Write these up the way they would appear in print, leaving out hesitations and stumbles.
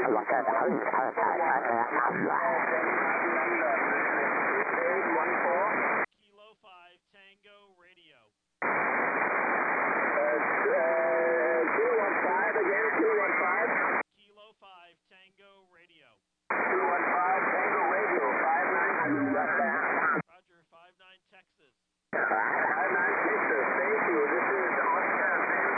Kilo 5 Tango Radio. 215 again, 215. Kilo 5 Tango Radio. 215 Tango Radio, 59 Roger, 59 Texas. 59 Texas, thank you. This is Oscar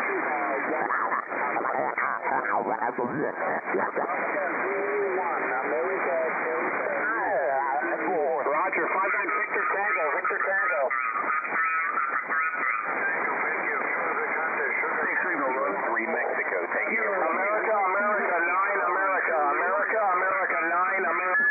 Roger, 59 Victor Tango, Victor Tango. Mexico, thank you. America, America, 9, America, America, America, 9, America.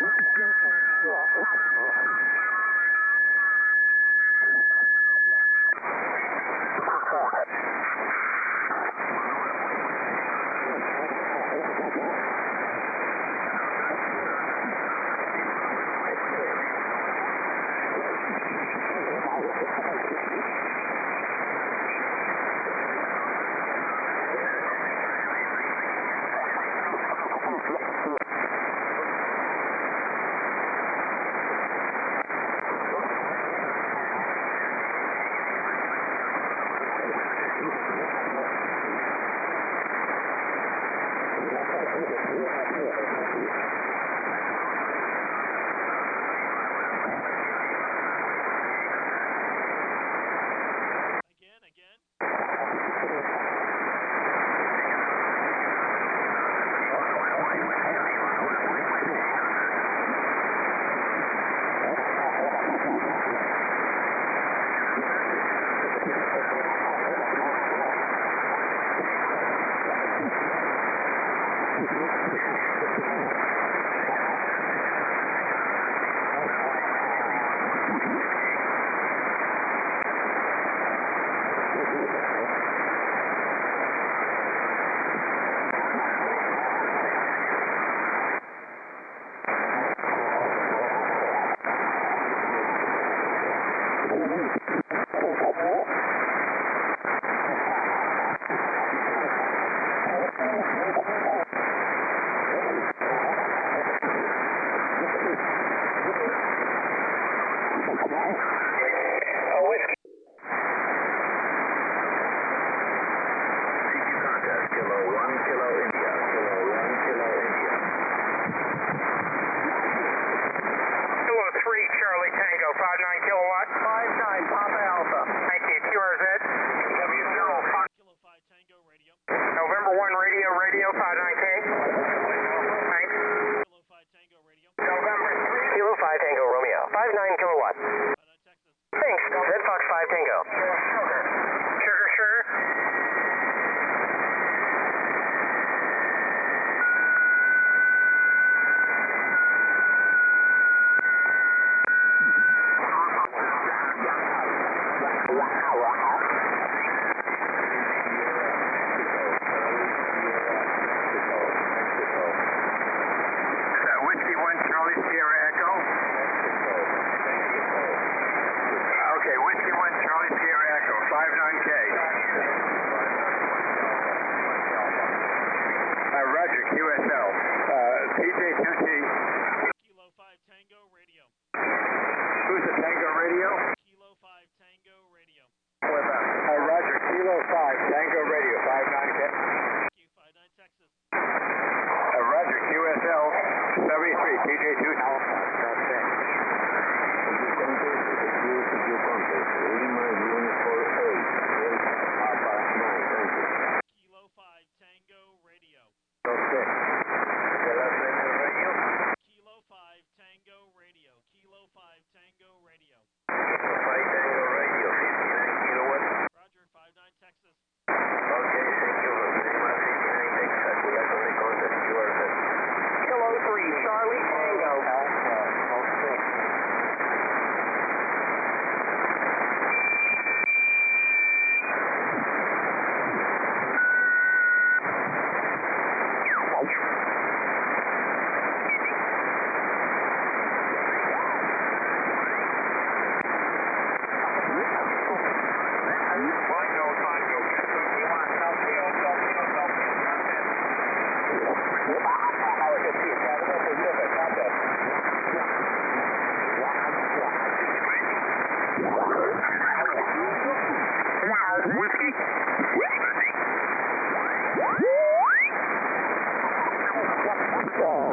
Kilo 3, Charlie Tango.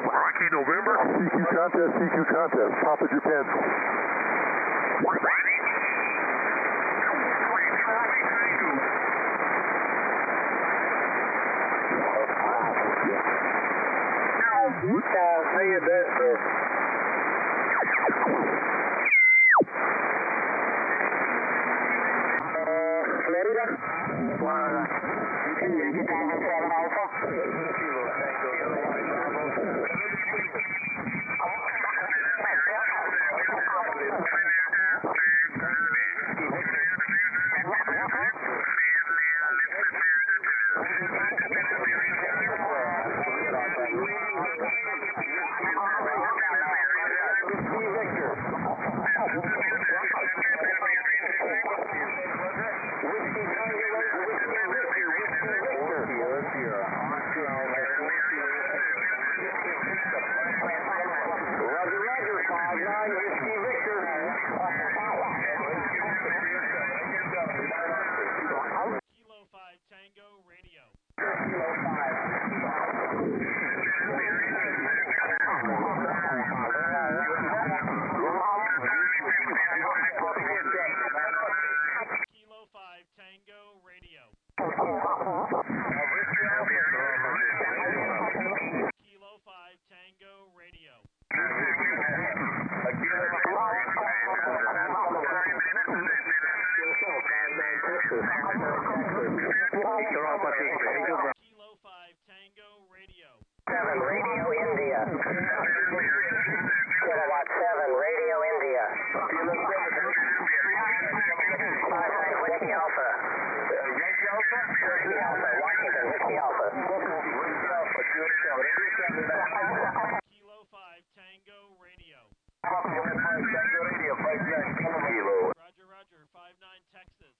Rocky November. CQ contest. Papa Japan. How you doing, sir? Florida? Florida. Kilo 5 Tango Radio. Kilo 5 Tango Radio. Kilo 5 Tango Radio. Kilo 5 Tango Radio. 7 Radio India. Kilowatt 7 Radio India. 59 Whiskey Alpha. Yankee Alpha? Whiskey Alpha, Washington, Whiskey Alpha. Kilo 5 Tango Radio. Roger, Roger. 59 Texas.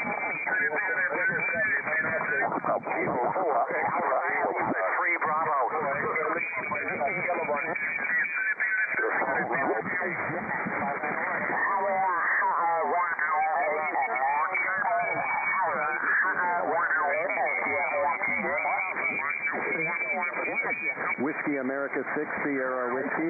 Free Bravo. Whiskey America 6, Sierra Whiskey.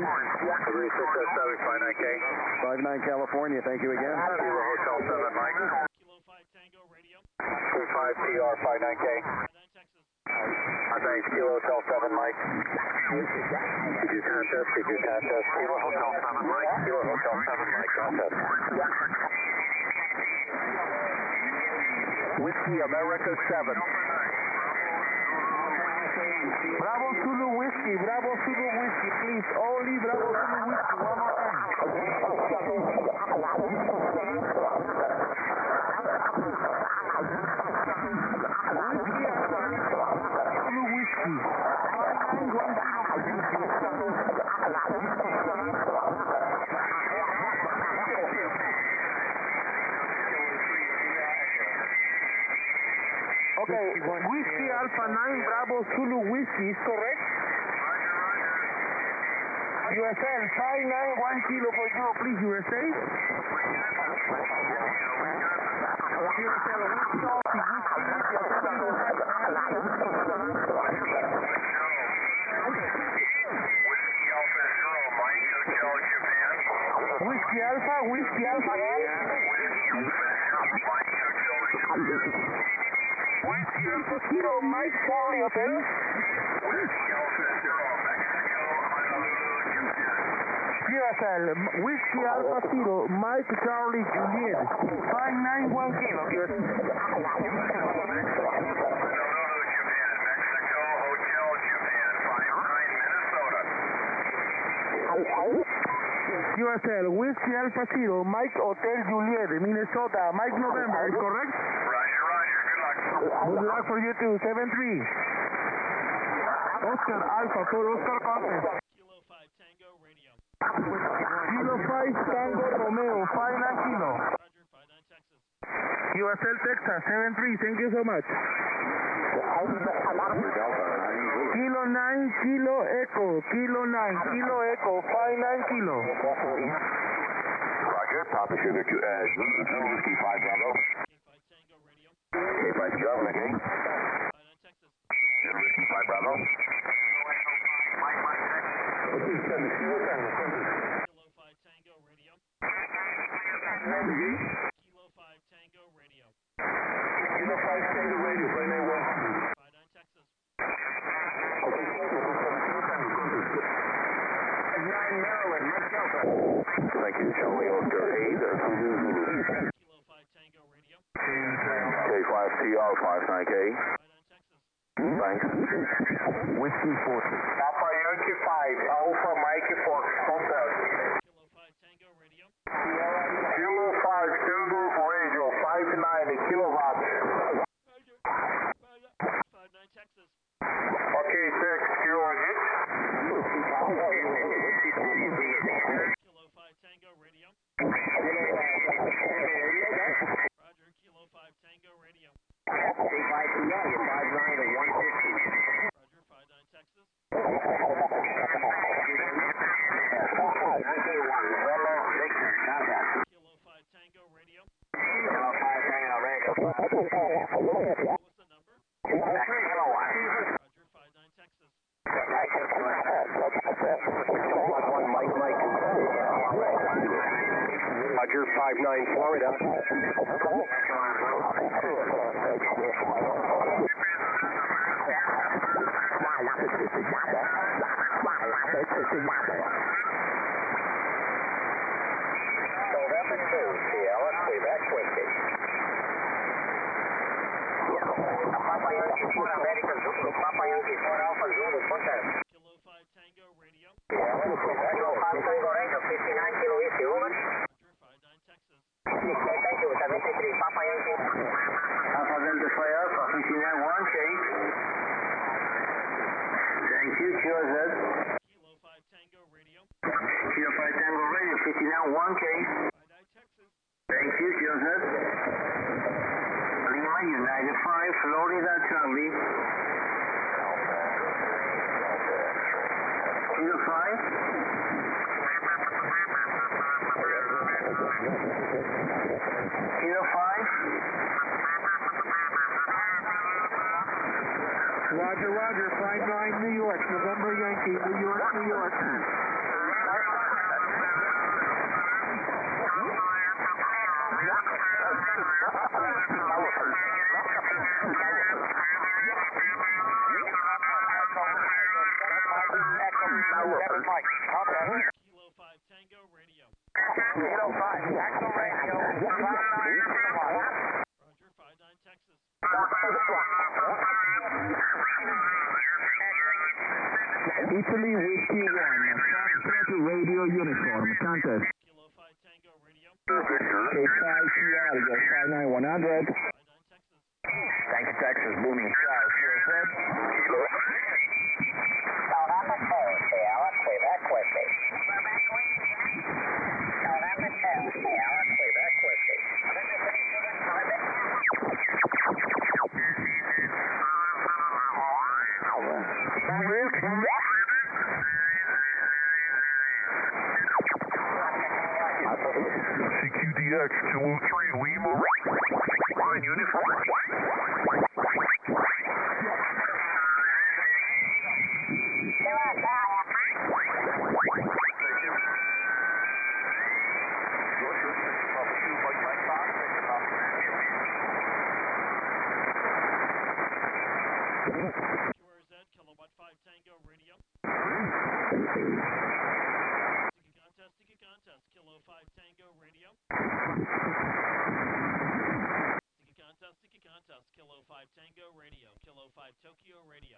59 California, thank you again. Hotel 7, Mike. Kilo 5 Tango Radio. 25 TR 59K. 59 Texas. Thanks, Kilo Hotel 7, Mike. CQ contest, Kilo Hotel 7, Mike. Kilo Hotel 7, Mike, contest. Whiskey America 7. Bravo Zulu Whiskey, please. Only Bravo Zulu Whiskey, one more time. Zulu Whiskey. Okay, Whiskey Alpha 9 Bravo Zulu Whiskey is correct? USL 591 kilo for you, please, USA. USL Whiskey Alpha, Whiskey Alpha. Kilo Mike Charlie Hotel. USL Whiskey Alpha Zero Mike Charlie Juliet 591 kilo. USL Whiskey Alpha Zero Mike Hotel Juliet Minnesota Mike November, is correct? Good luck for you too. 7-3. Oscar Alpha for Oscar Contest. Kilo 5 Tango Radio. Kilo 5 Tango Romeo 59 kilo. Roger, 59 Texas. USL Texas 7-3. Thank you so much. Kilo 9 Kilo Echo. Kilo 9 Kilo Echo 59 kilo. Roger, Papa Sugar, Whiskey 5 Bravo. K5 Tango Radio. K5 Bravo, okay. 59 Texas. Whiskey 5 Bravo. Mike, Kilo 5 Tango Radio. Kilo 5 Tango Radio. Kilo 5 Tango Radio, flight 91. 59 Texas. 9 Maryland, Mike Delta. Thank you, Charlie Oscar 8. Kilo 5 Tango Radio. K5TR 59K. 59 Texas. Thanks. Whiskey 40. Papa Yankee 5, Alpha Mike Fox, contact. Kilo 5 Tango Radio. Kilo 5 Tango Radio, 59 kilowatts. 59 Texas. Okay, 6, Kilo hit. Kilo 5 Tango Radio. Roger, Kilo 5 Tango Radio. K5TR, you're 59 to 150. Roger, 59 Texas. Kilo 5 Tango Radio. What's the number? Roger, 59 Texas. Roger, 59 Florida. November 2, Sierra, Quebec, Whiskey. Papa Yankee 4 America Zulu, Papa Yankee 4 Alpha Zulu, contact. Kilo 5 Tango Radio. Kilo 5 Tango Radio, 59 Kilo East, over. Roger, 59 Texas. Okay, thank you, 73, Papa Yankee. Papa Yankee 4 Alpha, 59 1K. Thank you, Kilo Z. Kilo 5 Tango Radio. Kilo 5 Tango Radio, 59 1K. 59 Texas. Thank you, Kilo Z. Lima, United 5, Florida, Charlie. Kilo 5. Kilo 5. Roger, Roger, 59 New York, November Yankee, New York, New York. Kilo 5 Tango Radio. Kilo 5, Tango Radio, 59 Roger, 59 Texas. Italy Whiskey 1, Foxtrot Radio Uniform, contact. Kilo 5 Tango Radio. K5TR, go 59 100. 59 Texas. Thank you, Texas. Booming. November 2, Sierra, Quebec, Whiskey. November 2, Sierra, Quebec, Whiskey. CQDX 203 Lima. Line uniform. QRZ, Kilowatt 5 Tango Radio. Sticky contest, Kilo 5 Tango Radio. Sticky contest, Kilo 5 Tango Radio. Kilo 5 Tokyo Radio.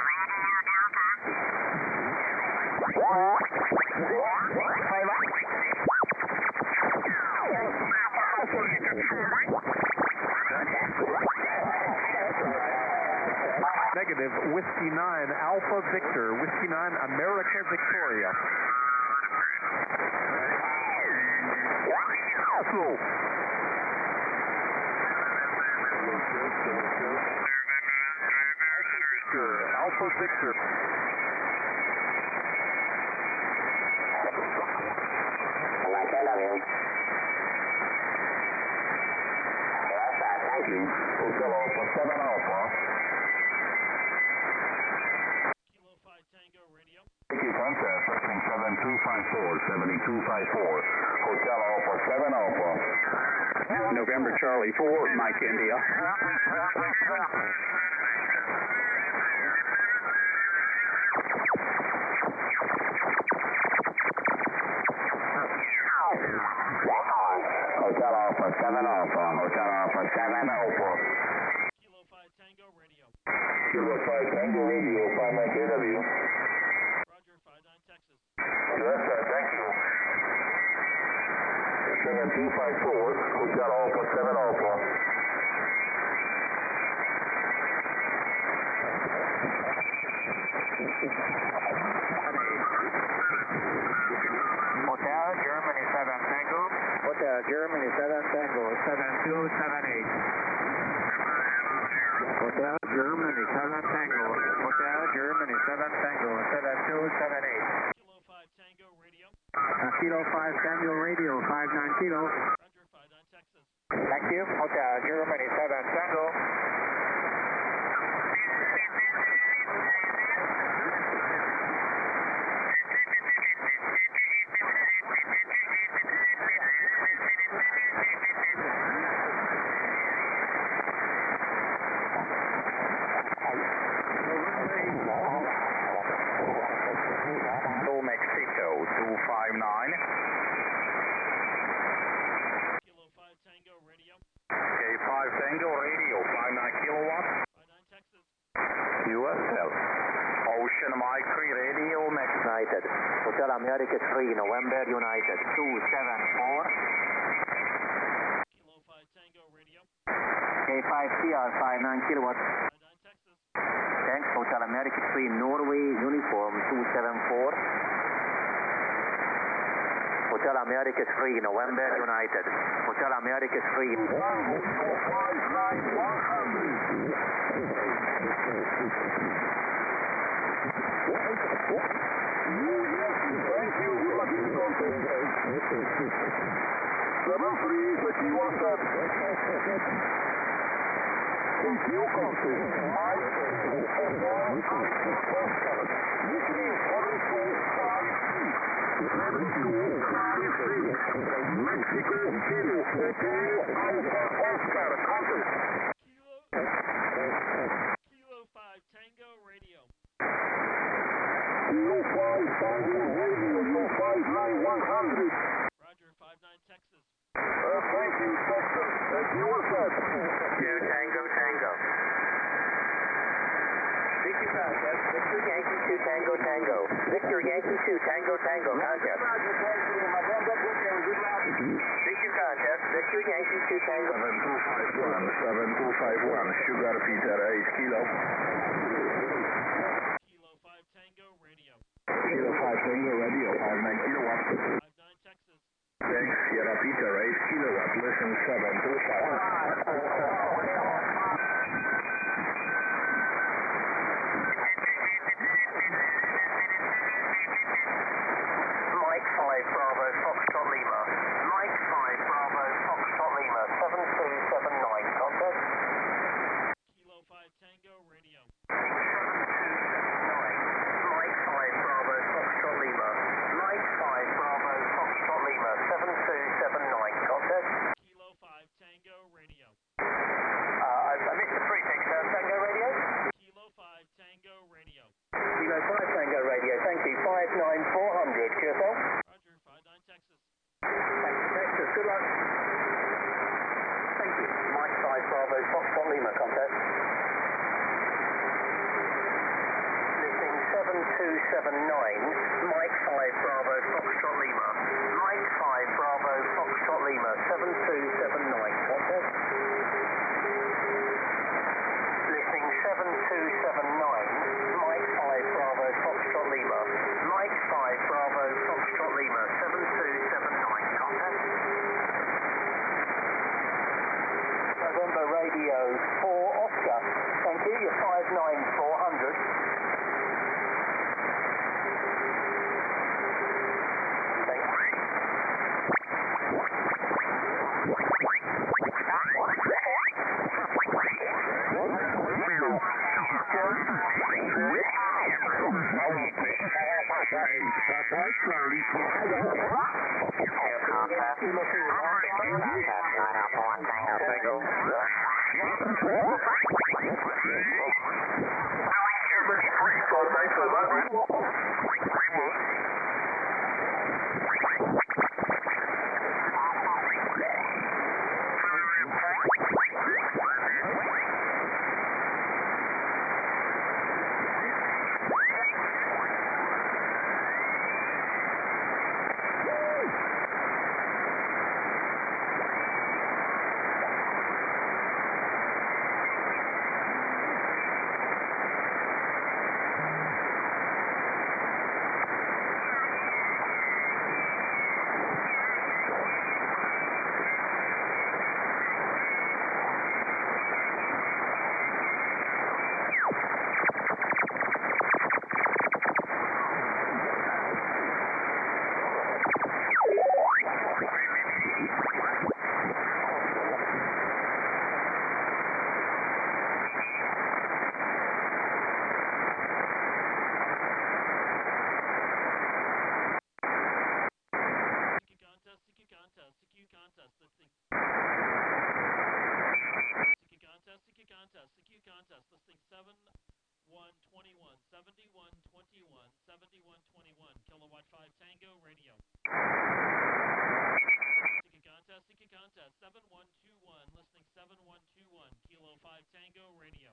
Negative, Whiskey 9, Alpha Victor, Whiskey 9, America Victoria. Alpha Victor. Thank you. Hotel Alpha 7 Alpha. Kilo 5 Tango Radio. Thank you, contest. Listening 7254, Hotel Alpha 7 Alpha. November Charlie 4, Mike India. Hotel Alpha 7 Alpha, Hotel Alpha 7 Alpha. Kilo 5 Tango Radio. Kilo 5 Tango Radio, 59 KW. Roger, 59 Texas. Yes, sir, thank you. 7254, Hotel Alpha 7 Alpha. Hotel Germany 7 Tango. Hotel Germany 7 Tango 7278. Hotel Germany 7 Tango. Hotel Germany 7 Tango 7278. Kilo 5 Tango Radio. Kilo 5 Tango Radio 59 Kilo. Roger, 59 Texas. Thank you. Hotel Germany 7 Tango. Mexico 259. Kilo 5 Tango Radio. K5 Tango Radio, 59 kilowatts. 59 Texas. USL. Ocean Mike 3 Radio, Mexico. United. Hotel America 3 November United 274. Kilo 5 Tango Radio. K5 CR 59 kilowatts. 59 Texas. Thanks. Hotel America 3 Norway Uniform 274. Hotel America 3 November United. Hotel America 3. Kilo 5 Tango Radio. Roger, 59 Texas. Tango Tango. Victor Contest. Victor Yankee 2 Tango Tango. Victor Yankee 2 Tango Tango Contest. Victor Contest. Victor Yankee 2 Tango. 7251, Sugar Peter 8 Kilo. Kilo 5 Tango Radio. Kilo 5 Tango Radio, 59 kilowatts. 59 Texas. Thanks, Sierra Peter 8 kilowatt, listen 725. Mike 5 Bravo Foxtrot Lima. Mike 5 Bravo Foxtrot Lima 7279 contest. Kilo 5 Tango Radio. 7279. Mike 5 Bravo Foxtrot Lima. Mike 5 Bravo Foxtrot Lima 7279 contest. Kilo 5 Tango Radio. I missed the prefix. Tango Radio. Kilo 5 Tango Radio. Kilo 5 Tango Radio. Thank you. 59400. QSL. Roger, 59 Texas. Thank you, Texas. Good luck. Thank you. Mike 5 Bravo Foxtrot Lima contest. Listening 7279. Mike 5 Bravo Foxtrot Lima. Mike 5 Bravo Foxtrot Lima 7279 contest. Listening 7279. Mike 5 Bravo Foxtrot Lima. Mike 5 Bravo Foxtrot Lima 7279 contest. November Radio 4 Oscar. Thank you. You're 59400. Charlie. Air contact. Contact 9 Alpha 1 Tango. Listing 7121, 7121, 7121, kilowatt 5 Tango radio. Sticky contest, 7121, listing 7121, kilo 5 Tango radio.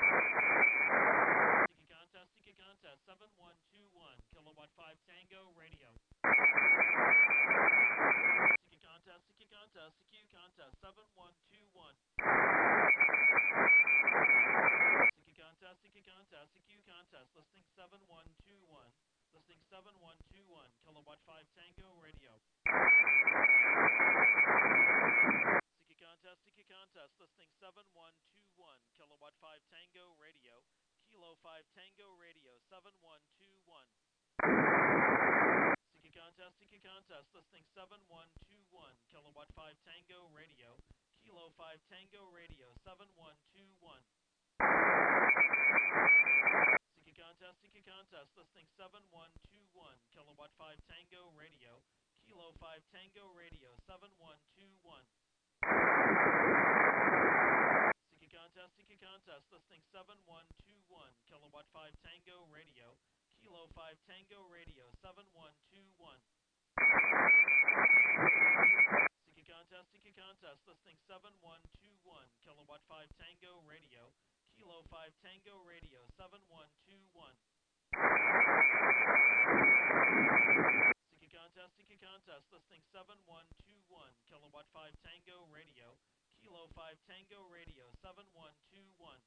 Sticky contest, 7121, kilowatt 5 Tango radio. Sticky contest, CQ contest, 7121. Sticky contest, CQ contest, listing 7121, listing 7121, kilowatt 5 Tango radio. Sticky contest, listing 7121, kilowatt 5 Tango radio, kilo 5 Tango radio, 7121. Sticky contest, listing 7121, kilowatt 5 Tango radio, kilo 5 Tango radio, 7121. Sticky contest, listing 7121, kilowatt 5 Tango radio, kilo 5 Tango radio, 7121. Sticky contest, listing 7121, kilowatt 5 Tango radio, kilo 5 Tango radio, 7121. Sticky contest, listing 7121, kilowatt 5 Tango radio, kilo 5 Tango radio, 7121. Sticky contest, listing 7121, kilowatt 5 Tango radio, kilo 5 Tango radio, 7121.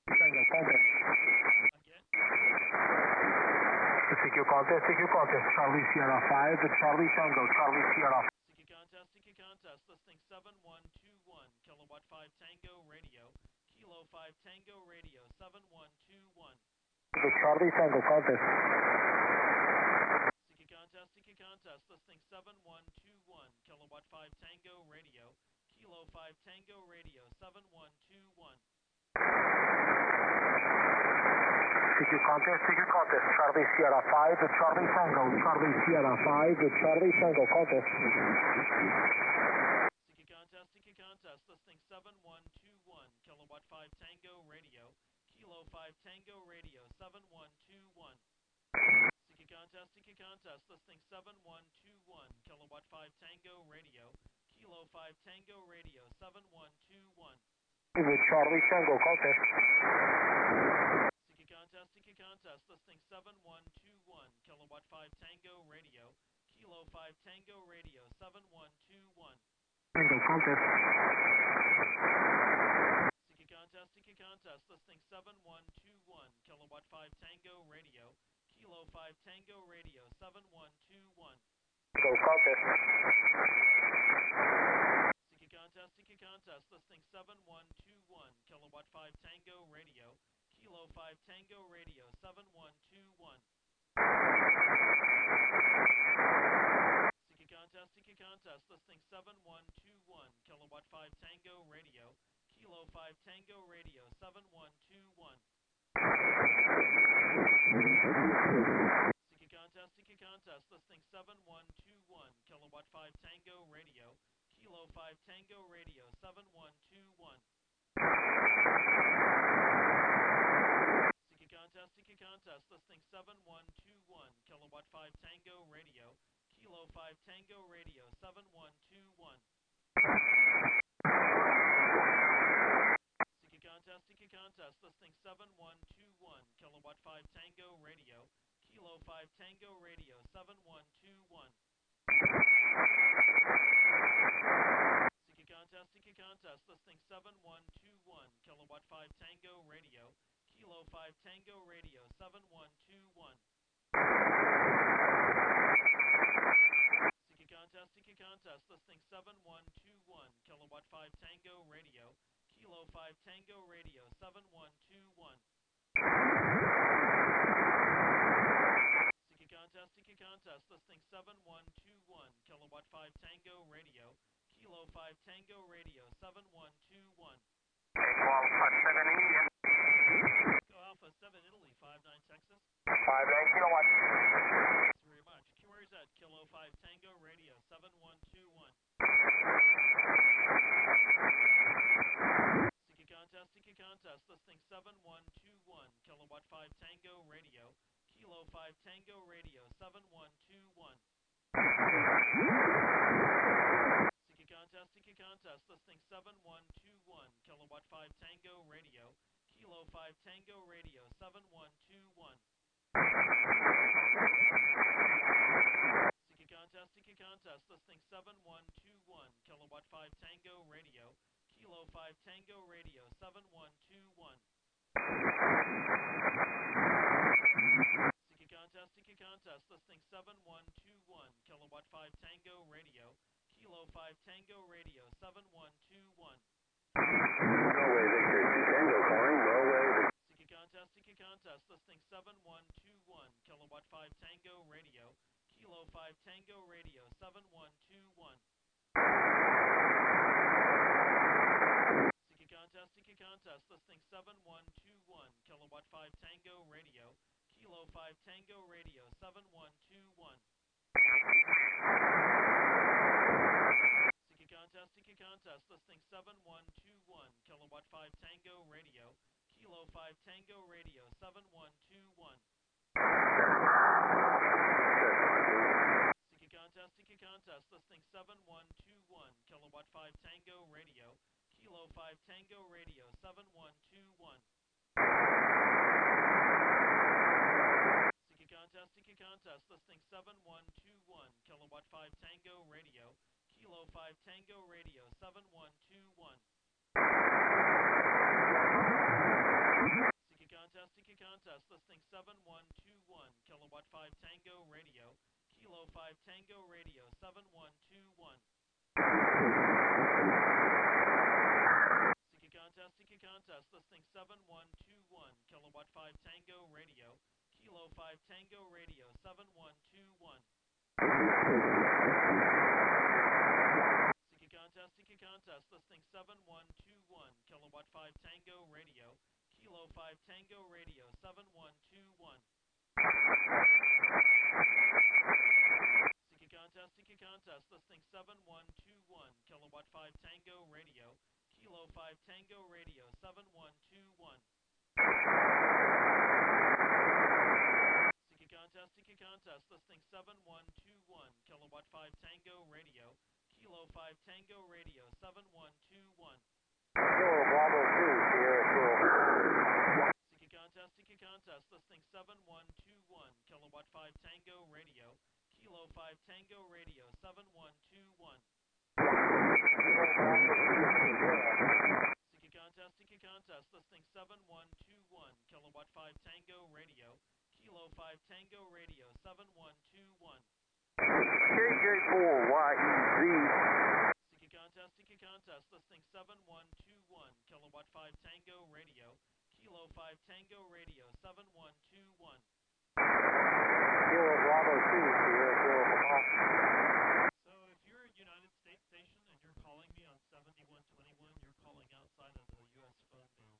Again. CQ contest, Charlie Sierra 5, Charlie Tango, Charlie Sierra. Sticky contest, listing 7121, kilowatt 5 Tango radio, kilo 5 Tango radio, 7121. Charlie Tango contest. Sticky contest, listing 7121, kilowatt 5 Tango radio, kilo 5 Tango radio, 7121. CQ contest, Charlie Sierra 5, Charlie Tango, Charlie Sierra 5, Charlie Tango contest. Sticky contest, listing 7121, kilowatt 5 Tango radio, kilo 5 Tango radio, 7121. Sticky contest, listing 7121, kilowatt 5 Tango radio, kilo 5 Tango radio, 7121. Charlie Tango contest. Sticky contest, listing 7121, kilowatt 5 Tango radio, kilo 5 Tango radio, 7121. Tango contest. Sticky contest, listing 7121, kilowatt 5 Tango radio, kilo 5 Tango radio, 7121. Tango contest. Sticky contest, listing 7121, kilowatt 5 Tango radio, kilo 5 Tango radio, 7121. Sticky contest, listing 7121, kilowatt 5 Tango radio, kilo 5 Tango radio, 7121. Kilo 5 Tango Radio 7121. Seeking contest, listing 7121, Kilowatt 5 Tango Radio, Kilo 5 Tango Radio 7121. Seeking contest, listing 7121, Kilowatt 5 Tango Radio, Kilo 5 Tango Radio 7121. Seeking contest, listing 7121, Kilowatt 5 Tango Radio, Kilo 5 Tango Radio 7121. Seeking contest, listing 7121, Kilowatt 5 Tango Radio, Kilo 5 Tango Radio 7121. Seeking contest, listing 7121, Kilowatt 5 Tango Radio, Kilo 5 Tango Radio 7121. Alpha 7 Indian. Go Alpha 7 Italy 59 Texas. 59 kilowatts. Thanks very much. QRZ Kilo 5 Tango Radio 7121. Seeking contest, listing 7121, Kilowatt 5 Tango Radio, Kilo 5 Tango Radio 7121. Seeking contest, listing 7121, Kilowatt 5 Tango Radio, Kilo 5 Tango Radio 7121. Seeking contest, listing 7121, Kilowatt 5 Tango Radio, Kilo 5 Tango Radio 7121. Seeking contest, listing 7121, Kilowatt 5 Tango Radio, Kilo 5 Tango Radio 7121. Norway Victor 2 Tango calling. Norway Victor. Seeking contest, listing 7121, Kilowatt 5 Tango Radio, Kilo 5 Tango Radio 7121. Seeking contest, listing 7121, Kilowatt 5 Tango Radio, Kilo 5 Tango Radio 7121. Seeking contest, listing 7121, Kilowatt 5 Tango Radio, Kilo 5 Tango Radio 7121. Seeking contest, listing 7121, Kilowatt 5 Tango Radio, Kilo 5 Tango Radio 7121. Seeking contest, listing 7121, Kilowatt 5 Tango Radio, Kilo 5 Tango Radio 7121. Seeking contest, listing 7121, Kilowatt 5 Tango Radio, Kilo 5 Tango Radio 7121. Seeking contest, listing 7121, Kilowatt 5 Tango Radio, Kilo 5 Tango Radio 7121. Seeking contest, listing 7121, Kilowatt 5 Tango Radio, Kilo 5 Tango Radio 7121. Seeking contest, listing 7121, Kilowatt 5 Tango Radio, Kilo 5 Tango Radio 7121. Seeking contest, listing 7121, Kilowatt 5 Tango Radio, Kilo 5 Tango Radio 7121. Kilo Bravo 2 Sierra Kilo. Seeking contest, listing 7121, Kilowatt 5 Tango Radio, Kilo 5 Tango Radio 7121. Seeking contest, listing 7121, Kilowatt 5 Tango Radio, Kilo 5 Tango Radio 7121. KJ4YEZ. Seeking contest, listing 7121, Kilowatt 5 Tango Radio, Kilo 5 Tango Radio 7121. Kilo Bravo 2 Sierra Kilo Papa. So if you're a United States station and you're calling me on 7121, you're calling outside of the U.S. phone band.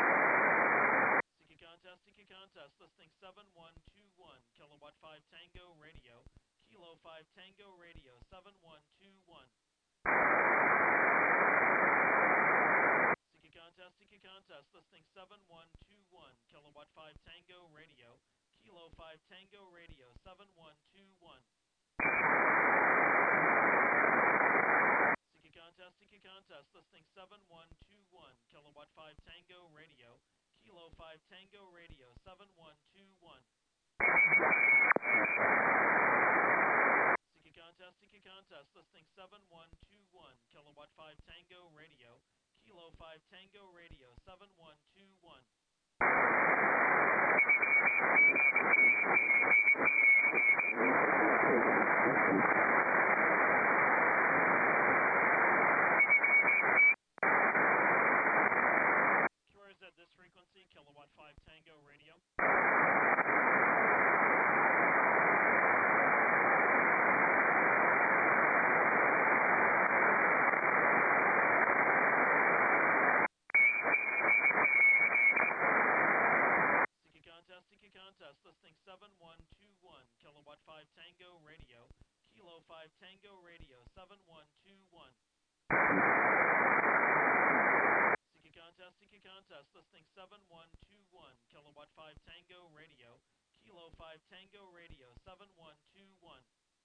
Seeking contest, listing 7121, Kilowatt 5 Tango Kilo 5 Tango Radio 7121. Seeking contest, listing 7121, Kilowatt 5 Tango Radio, Kilo 5 Tango Radio 7121. Seeking contest, listing 7121, Kilowatt 5 Tango Radio, Kilo 5 Tango Radio 7121. Seeking contest, listing 7121, Kilowatt 5 Tango Radio, Kilo 5 Tango Radio 7121. QRZ at this frequency, Kilowatt 5 Tango Radio. Seeking contest, listing 7121, Kilowatt 5 Tango Radio, Kilo 5 Tango Radio 7121. Seeking contest, listing 7121, Kilowatt 5 Tango Radio, Kilo 5 Tango Radio 7121.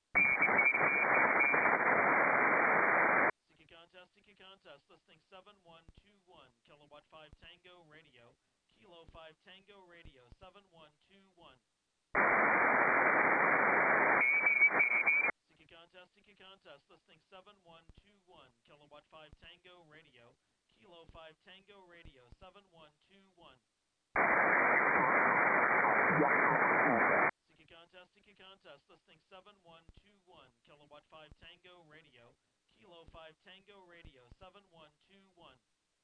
Seeking contest, listing 7121, Kilowatt 5 Tango Radio, Kilo 5 Tango Radio 7121. Seeking contest, listing 7121, Kilowatt 5 Tango Radio, Kilo 5 Tango Radio 7121. Seeking contest, listing 7121, Kilowatt 5 Tango Radio, Kilo 5 Tango Radio 7121.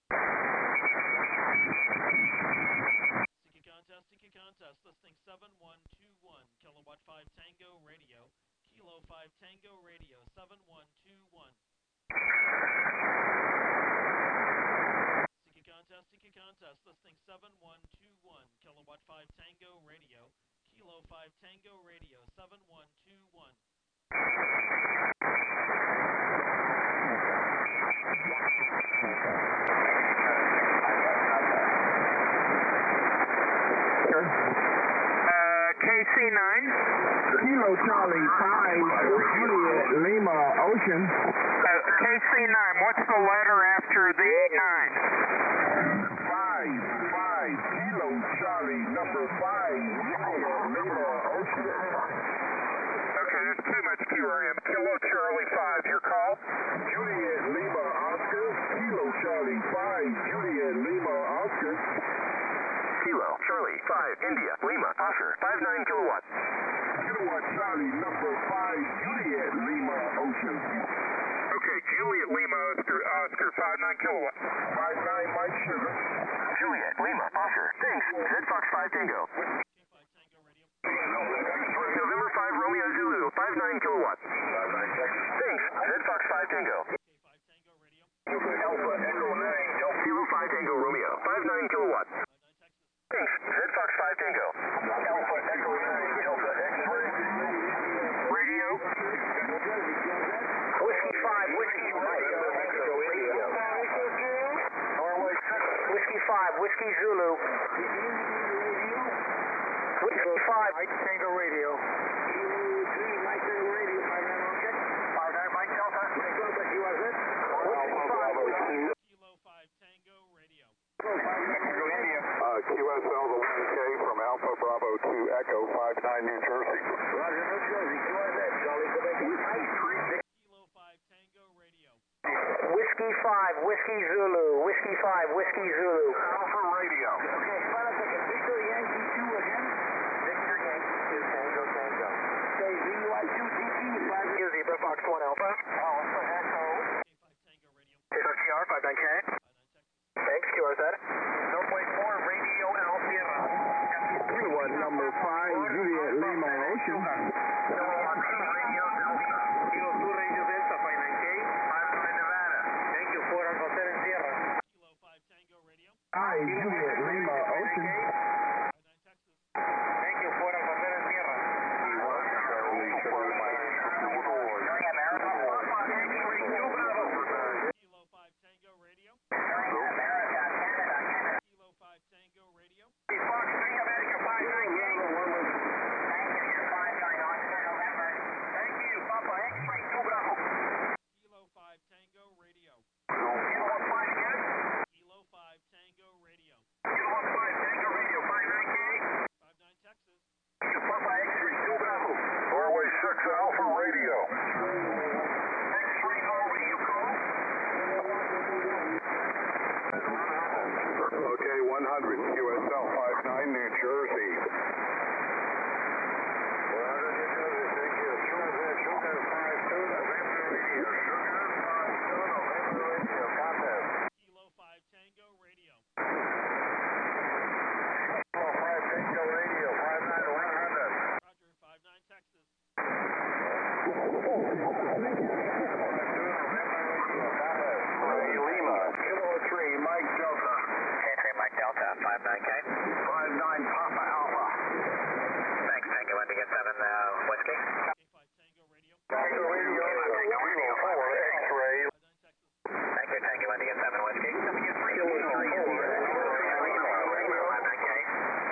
Seeking contest, listing 7121, Kilowatt 5 Tango Radio, Kilo 5 Tango Radio 7121. Seeking contest, listing 7121, Kilowatt 5 Tango Radio, Kilo 5 Tango Radio 7121. KC9, Kilo Charlie 5, Juliet Lima Ocean. KC9, what's the letter after the 9? 5, Kilo Charlie number 5, Juliet Lima Ocean. Okay, there's too much QRM. Kilo Charlie 5, your call? Juliet Lima Oscar, Kilo Charlie 5, Juliet Lima Oscar. Kilo Charlie 5, India, Lima, Oscar, 59 kilowatts. Kilowatt Charlie number 5, Juliet Lima Ocean. Okay, Juliet Lima Oscar 59 kilowatts. 59 Mike Sugar. Juliet Lima Oscar, thanks. Z-Fox 5 Tango. K5 Tango Radio. November 5 Romeo Zulu, 59 kilowatts. 59 Texas. Thanks. Z-Fox 5 Tango. K5 Tango Radio. Alpha Echo 9. Kilo 5 Tango Romeo, 59 kilowatts. 59 Texas. Thanks. Z-Fox 5 Tango. Alpha Echo 9, Delta X-ray. Radio. Whiskey 5, Whiskey Mike. Radio. Whiskey 5, Whiskey Zulu. Whiskey 5, Mike Tango Radio. Mike Tango Radio, 59 Mike Delta. Whiskey 5, Whiskey. Kilo 5 Tango Radio. QSL the 1K from Alpha Bravo to Echo 59 New Jersey. Roger, New Jersey. QSL, Charlie Quebec. Kilo 5 Tango Radio. Whiskey 5, Whiskey Zulu. Whiskey 5, Whiskey Zulu. Alpha Radio. Okay, hold on a second. Victor Yankee 2 again. Victor Yankee 2, Tango Tango. Okay, VY2TT 5 Zebra Fox 1 Alpha. Alpha Echo. K5 Tango Radio. KR 59K. 59 Texas. Thanks, QRZ. 0.4 Radio El Sierra. Everyone, number 5, Juliet Lima Ocean. Number 1, Radio Delta. Kilo 2 Radio Delta, 59K. 59 Nevada. Thank you, 4 Hotel en Sierra. Kilo 5 Tango Radio. Hi, Juliet Lima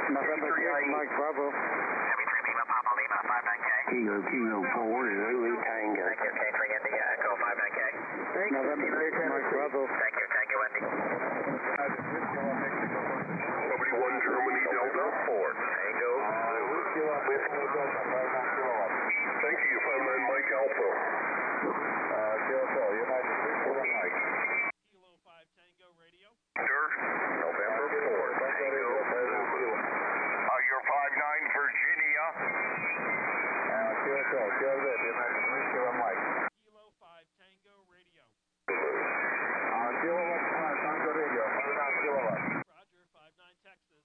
November 6, Mike Bravo. Heavy 3 Lima, Papa Lima, 59K. Kilo 4, Zulu Tango. Thank you, K3 India, Echo 59K. November 6, Mike Bravo. Thank you, Indy. Nobody 1 Germany Delta 4. Tango, Thank you, 59 Mike Alpha. United 6 Mike. Kilo 5 Tango Radio. November 4, Tango. You're 59 Virginia. Kilo 5 Tango Radio. Roger, 59 Texas.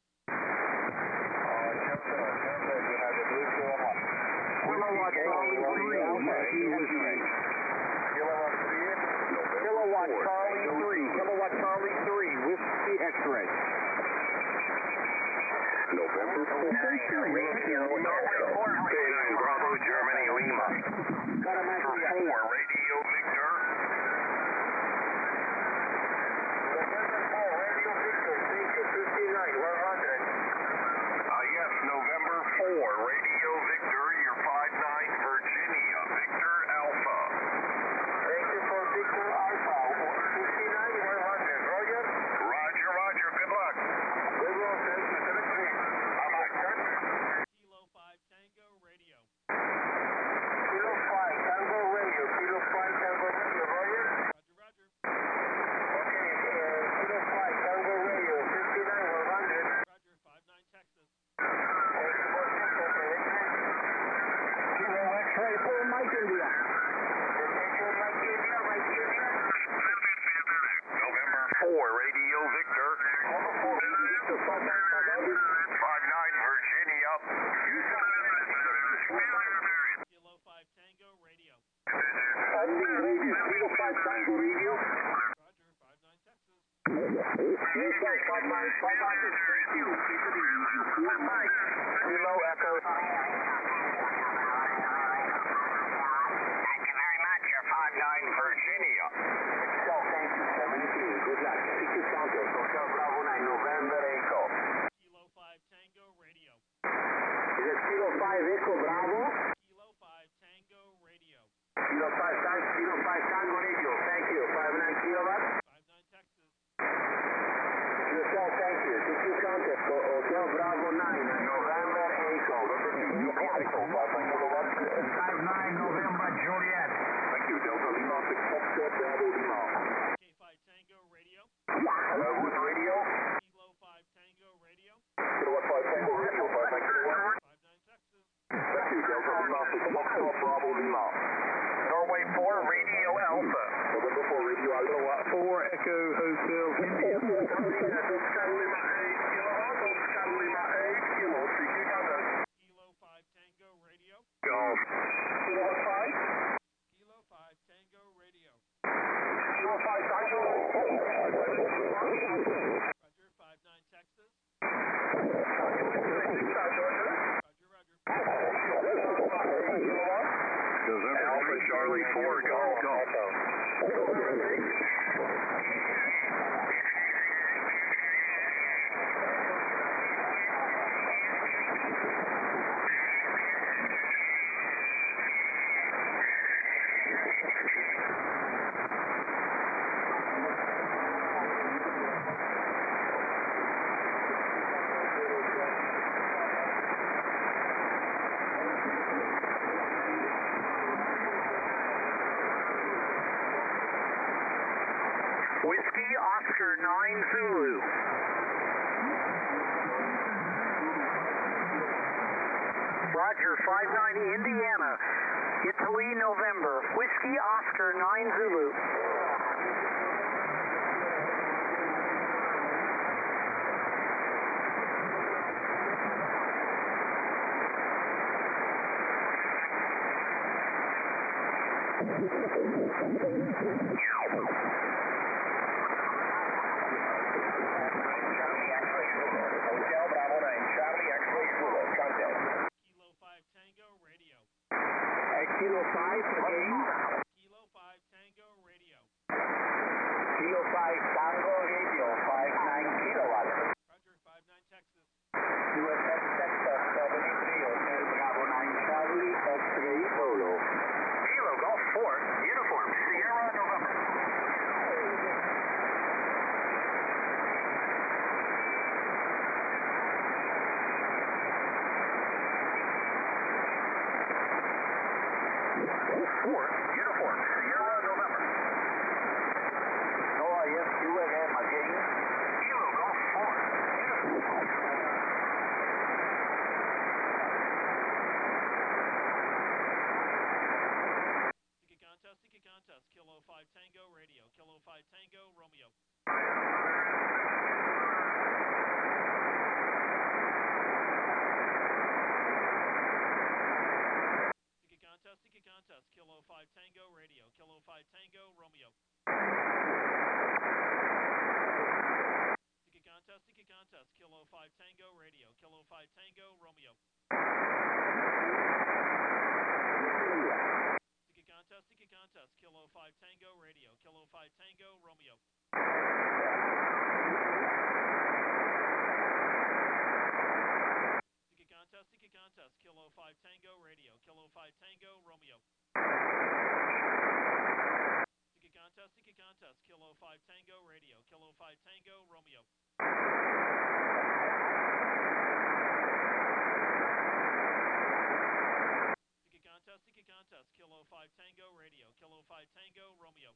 Kilowatt Charlie 3. Kilowatt Charlie 3. Whiskey X-ray. November 4, K9 Bravo, Germany Lima. 4, Radio Victor. Yes, November 4, Radio Victor, you're 59 Virginia, Victor Alpha. Thank you for Victor Alpha. 59, 100. Roger? Roger, good luck. Good luck, thank you. Kilo 5 Tango Radio. Kilo 5 Tango Radio. Kilo 5 Tango Radio. Roger? Roger. Okay, Kilo 5 Tango Radio. 59, 100. Roger, 59 Texas. Kilo X-ray 4, Mike India. November 4, Radio Victor. 59 Virginia. Kilo 5 Tango Radio. Kilo 5 Tango Radio. Roger, 59 Texas. Kilo Echo. Thank you very much, you're 59 Virginia. Excel, thank you. 72. Good luck. CQ Santos. Hotel Bravo 9, November Echo. Kilo 5 Tango Radio. Is it Kilo 5 Echo Bravo? Kilo 5 Tango Radio. Kilo 5 Tango Radio. Thank you. 59 kilowatts. 59 Texas. Hotel, thank you. CQ Santos. Hotel Bravo 9, November Echo. 59 November Juliet. Thank you, Delta Lima 6 Foxtrot Bravo Lima. K5 Tango Radio. Hello, who's radio? Kilo 5 Tango Radio. Kilowatt 5 Tango Radio, 59 kilowatt. 59 Texas. Thank you, Delta Lima 6 Foxtrot Bravo Lima. Norway 4, Radio Alpha. November 4, Radio Alpha. 4, Echo Hotel India. Kilo 5 Tango Radio. Golf. Kilo 5 Tango Radio. Roger, 59 Texas. Roger. Alpha Charlie 4, Golf. Whiskey Oscar 9 Zulu. Roger, 59 Indiana. Italy, November. Whiskey Oscar 9 Zulu. Hotel Bravo 9, Charlie X-ray Zulu, contact. Kilo 5 Tango Radio. Kilo 5 again. Kilo 5 Tango Radio. Kilo 5 Tango Radio. 59 kilowatts. Roger, 59 Texas. USS Texas 73, Hotel Bravo 9 Charlie, X-ray Solo. Kilo Golf 4, uniform, Sierra November. Golf 4, uniform, Sierra November. Noah, yes, you again, again. Kilo Golf 4, uniform. Sticky contest, Kilo 5 Tango Radio, Kilo 5 Tango Romeo. Sticky contest, Kilo 5 Tango Radio, Kilo 5 Tango Romeo. Sticky contest, Kilo 5 Tango Radio, Kilo 5 Tango Romeo. Sticky contest, Kilo 5 Tango Radio, Kilo 5 Tango Romeo. Sticky contest, Kilo 5 Tango Radio, Kilo 5 Tango Romeo. Sticky contest, Kilo 5 Tango Radio, Kilo 5 Tango Romeo. Sticky contest, Kilo 5 Tango Radio, Kilo 5 Tango Romeo.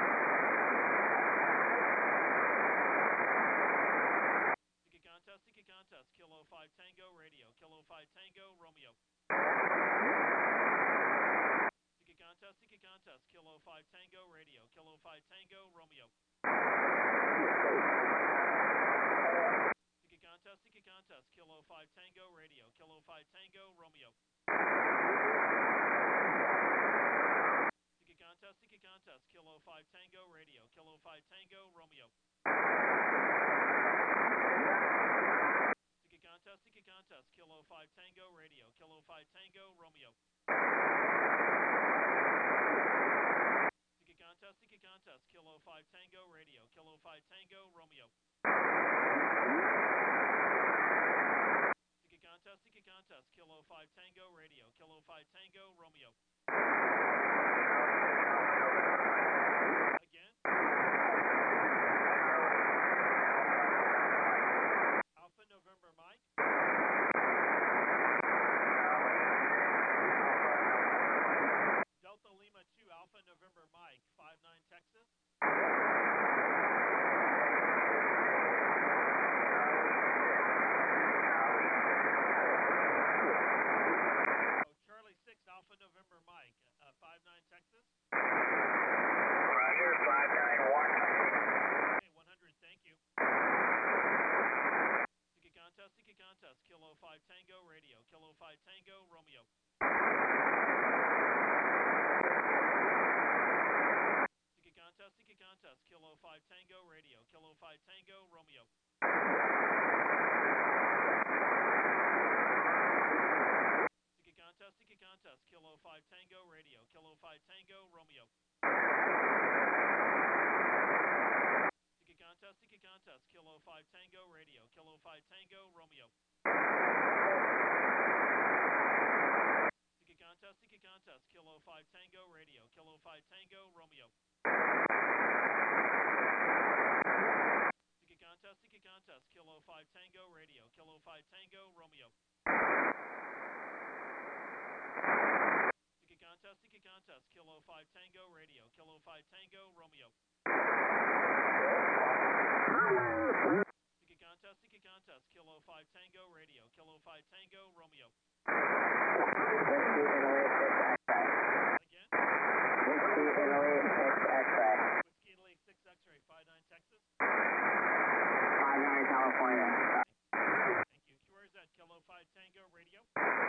Sticky contest, Kilo 5 Tango Radio, Kilo 5 Tango Romeo. Sticky contest, Kilo 5 Tango Radio, Kilo 5 Tango Romeo. Sticky contest, Kilo 5 Tango Radio, Kilo 5 Tango Romeo. Sticky contest, Kilo 5 Tango Radio, Kilo 5 Tango Romeo. Sticky contest, Kilo 5 Tango Radio, Kilo 5 Tango Romeo. Sticky contest, Kilo 5 Tango Radio, Kilo 5 Tango Romeo. Sticky contest, Kilo 5 Tango Radio, Kilo 5 Tango Romeo. Again. Alpha November Mike. Delta Lima 2 Alpha November Mike, 59 Texas. Charlie 6 Alpha November Mike, 59 Texas. Roger, 591. Okay, 100, thank you. Sticky contest, Kilo 5 Tango Radio, Kilo 5 Tango Romeo. Sticky contest, Kilo 5 Tango Radio, Kilo 5 Tango Romeo. Sticky contest, Kilo 5 Tango Radio, Kilo 5 Tango Romeo. Sticky contest, Kilo 5 Tango Radio, Kilo 5 Tango Romeo. Sticky contest, Kilo 5 Tango Radio, Kilo 5 Tango Romeo. Sticky contest, Kilo 5 Tango Radio, Kilo 5 Tango Romeo. Sticky contest, Kilo 5 Tango Radio, Kilo 5 Tango Romeo. Sticky contest, Kilo 5 Tango Radio, Kilo 5 Tango Romeo. Again. Whiskey Italy 6 X-ray. Whiskey Italy 6 X-ray, 59 Texas. 59 California. Thank you. Where's that? Kilo 5 Tango Radio.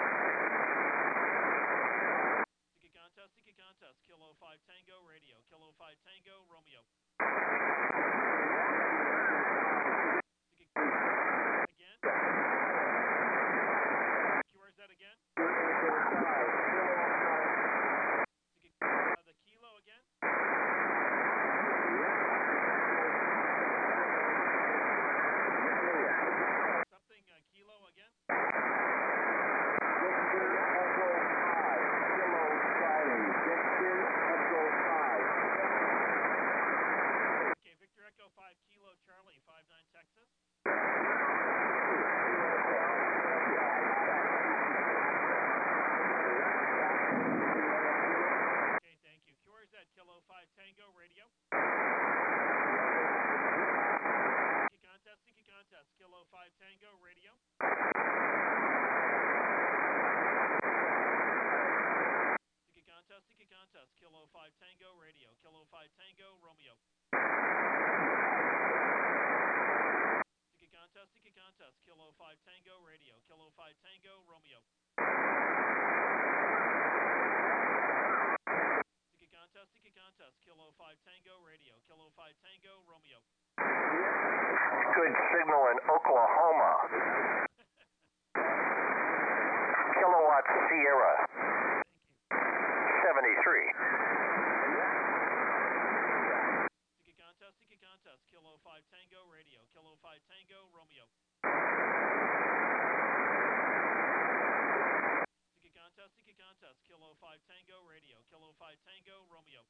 Sticky contest, Kilo 5 Tango Radio, Kilo 5 Tango Romeo. Again. Where's that again? Kilo 5 Tango, Romeo. Seeking contest, Kilo 5 Tango, radio. Kilo 5 Tango, Romeo. Good signal in Oklahoma. Kilowatt Sierra. 73. Seeking contest, Kilo 5 Tango, radio. Kilo 5 Tango, Romeo. Seeking contest, Kilo 5 Tango, radio. Kilo 5 Tango, Romeo.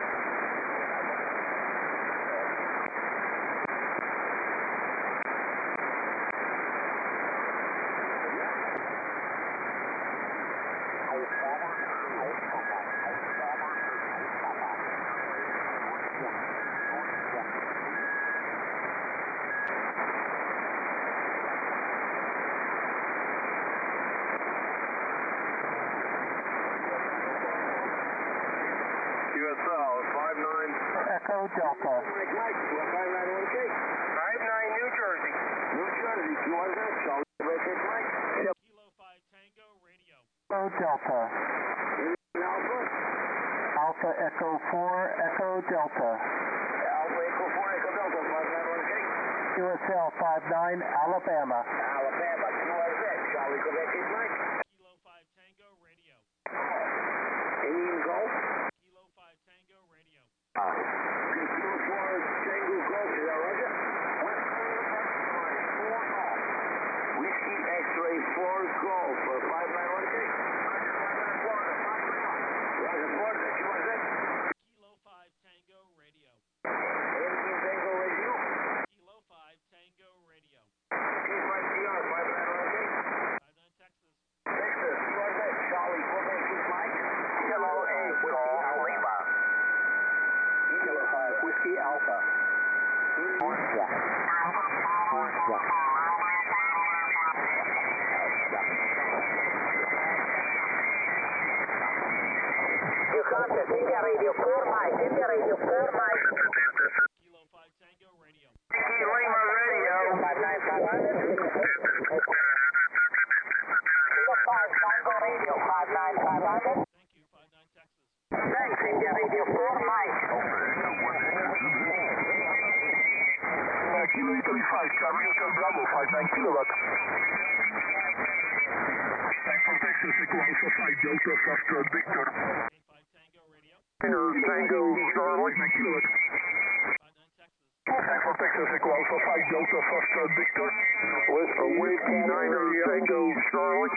QSL 59. Echo Delta. 59 New Jersey. New Jersey, QRZ, Charlie, Quebec, Mike. Kilo 5 Tango, radio. Echo Delta. Alpha. Alpha Echo 4, Echo Delta. Alpha Echo 4, Echo Delta, 591K. QSL 59, Alabama. Alabama, QRZ, Charlie, Quebec, Mike. Kilo 5 Tango, radio. Indian Gulf. Kilo 5 Tango, radio. Kilo 4, Tango Gulf, is that Roger? Whiskey X-ray 4 Golf, 591K. Roger, Florida, QRZ. Kilo 5 Tango, radio. Indian Tango Radio. Kilo 5 Tango, radio. K5CR, 591K. 59 Texas. Texas, QRZ, Charlie, Quebec, Mike. Kilo 8 Golf Lima. Kilo 5, Whiskey Alpha. Contest, India Radio 4 Mike, India Radio 4 Mike. Kilo 5 Tango, radio. Lima Radio. 59500. Kilo 5 Tango Radio 59500. Thank you, 59 Texas. Thanks, India Radio 4 Mike. Kilo 35, Charlie Hotel Bravo, 59 kilowatt. Thanks from Texas, Echo Alpha 5 Delta, Foxtrot Victor. K5 Tango, radio. Tango, Charlie, 9 kilowatt. 59 Texas. Thanks from Texas, Echo Alpha 5 Delta, Foxtrot Victor. With a Whiskey 9 Tango, Charlie.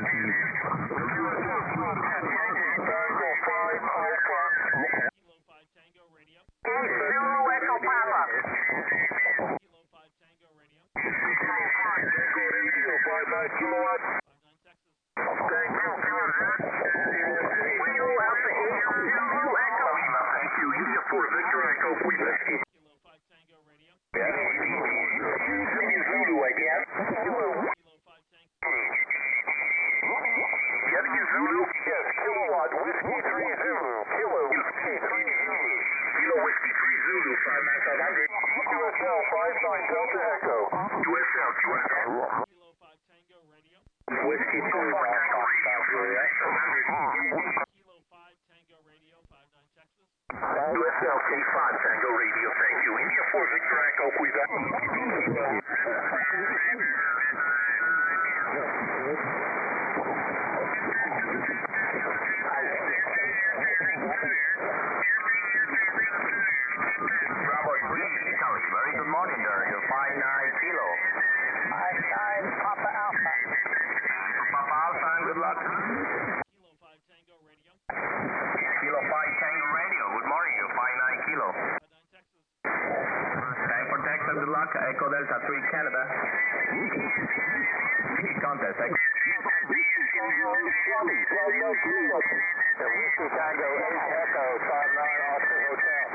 Tango 5 Alpha. Kilo 5 Tango, radio. Zulu Echo Papa. Kilo 5 Tango, radio. Tango Radio, 59 kilowatt. 59 Texas. Thank you, QRZ. Thank you. India 4 Victor Echo, Quebec. Kilo 5 Tango, radio. Zulu again. Kilo 5 Tango. Getting you Zulu? Yes, kilowatt, Whiskey 3 Zulu. Kilo Whiskey 3 Zulu. Kilo Whiskey 3 Zulu, 59500. QSL 59 Delta Echo. QSL. Kilo 5 Tango, radio. Whiskey 2 Delta Juliet. Kilo 5 Tango, radio. 59 Texas. QSL K5 Tango Radio, thank you. India 4 Victor Echo, Quebec. Bravo 3, Italy. Very good morning there. You're 59 kilo. 59 Papa Alpha. Papa Alpha, and good luck. Kilo 5 Tango, radio. Kilo 5 Tango Radio, good morning. You're 59 kilo. 59 Texas. Thank for Texas, good luck. Echo Delta 3 Canada. Contest, Echo. Whiskey Tango 8 Echo 59 Austin Hotel.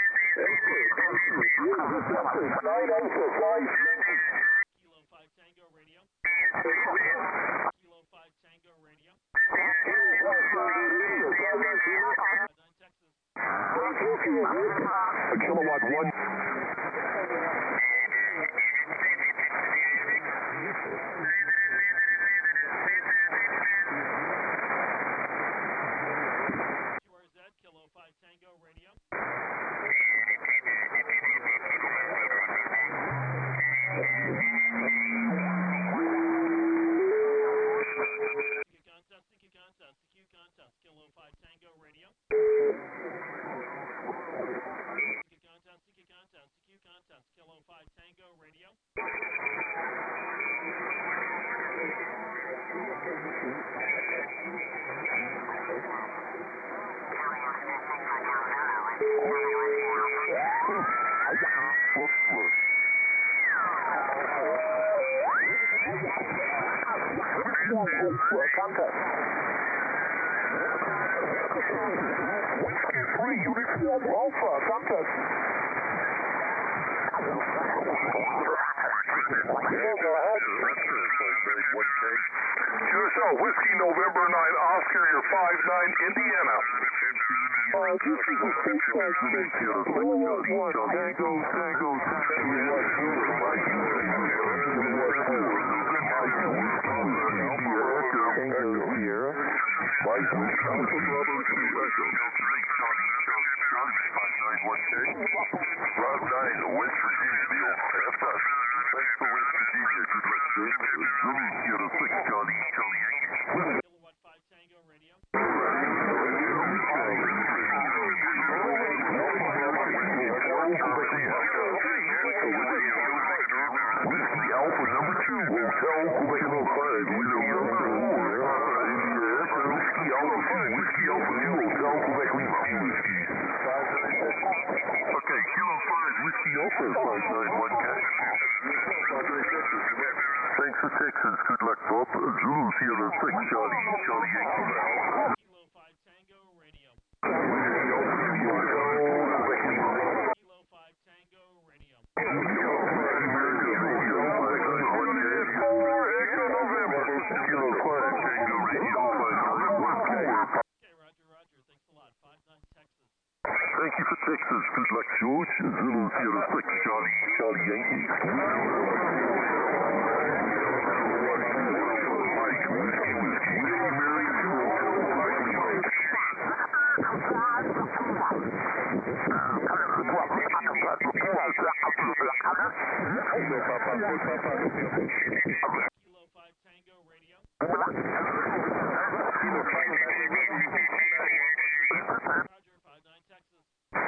Kilo 5 Tango, radio. Kilo 5 Tango, radio. 59 Texas. Kilowatt 1. Contest. Whiskey 3, Uniform Alpha, contest. Go ahead. QSL, Whiskey November 9, Oscar, you're 5-9, Indiana. This is a full-size Tango, Sierra, Mike, Alpha Bravo 2 Echo. Route 9, West Virginia, deal. FS. Thanks for West Virginia. Good luck, sir. Zulu Sierra 6, Charlie Yankee. Kilowatt 5 Tango Radio. Whiskey Alpha number 2, Hotel Quebec 5, Whiskey Alpha 2, Whiskey Alpha 2, Hotel Quebec Lima. Okay, Kilo 5, Whiskey Alpha 591 cash. Thanks for Texas. Good luck, Bob. Zulu Sierra 6, Charlie Yankee. Kilo 5 Tango Radio. Kilo 5 Tango Radio. Okay, Roger. Thanks a lot. 5-9 Texas. Thank you for Texas. Good luck, George. Zulu Sierra 6, Charlie Yankee. Kilo 5 Tango Radio. Roger, 5-9 Texas.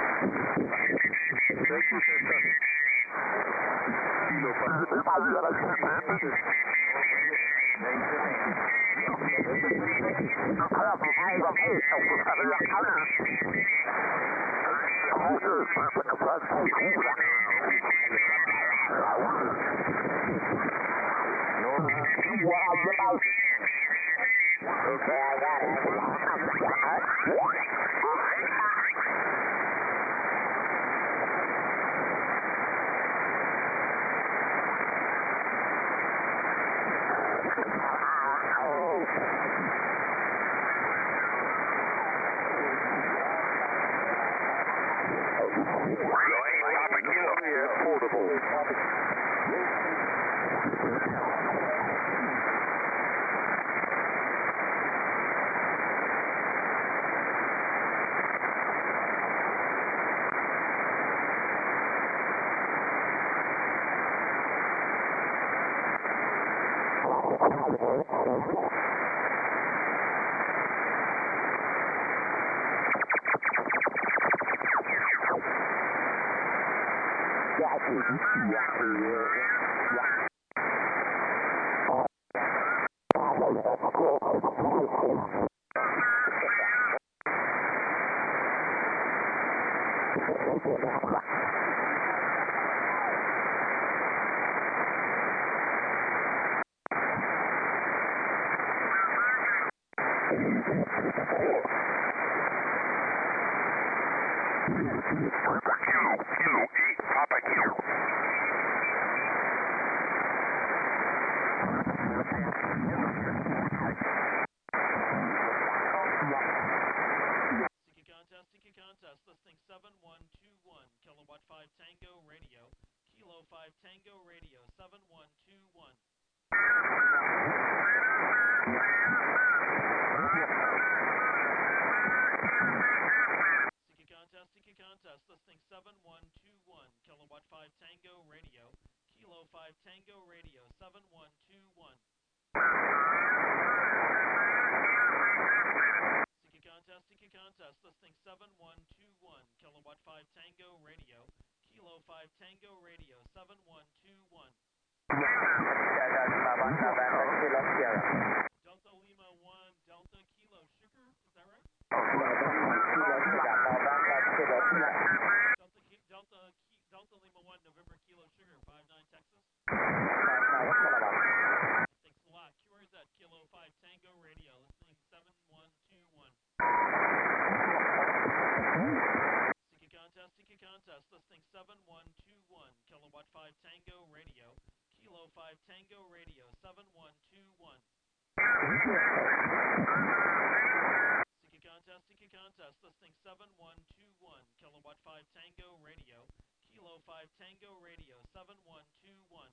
Kilo 8, Papa Kilo. CQ contest, listing 7121, Kilowatt 5 Tango Radio. Kilo 5 Tango Radio, 7121. CQ contest, listing 7121, Kilowatt 5 Tango Radio. Kilo 5 Tango Radio, 7121. CQ contest, listing 7121, Kilowatt 5 Tango Radio. Kilo 5 Tango Radio, 7121. Delta Lima 1, Delta Kilo Sugar, is that right? Delta Lima 1, November Kilo Sugar, 5-9 Texas. Thanks a lot. QRZ, Kilo 5 5 Tango Radio 7121.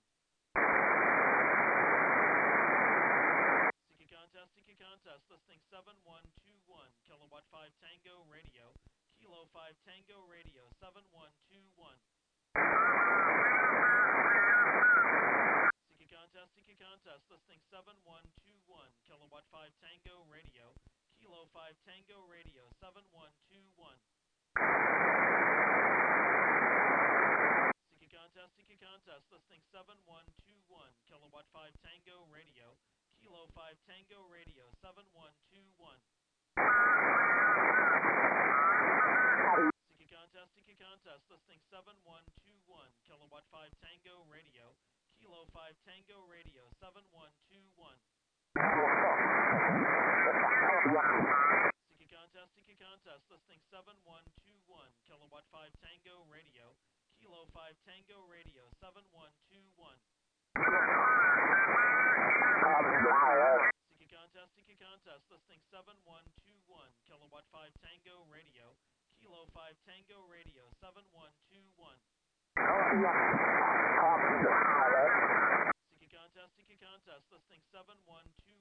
Seeking contest, listing 7121, Kilowatt 5 Tango Radio, Kilo 5 Tango Radio 7121. Seeking contest, listing 7121, Kilowatt 5 Tango Radio, Kilo 5 Tango Radio 7121. Seeking contest, listing 7121, Kilowatt 5 Tango Radio, Kilo 5 Tango Radio 7121. Seeking contest, listing 7121, Kilowatt 5 Tango Radio, Kilo 5 Tango Radio 7121. Seeking contest, listing 7121, Kilowatt 5 Tango Radio, Kilo 5 Tango Radio 7121. Seeking contest, listing 7121, Kilowatt 5 Tango Radio, Kilo 5 Tango Radio 7121. Seeking contest, listing 7121.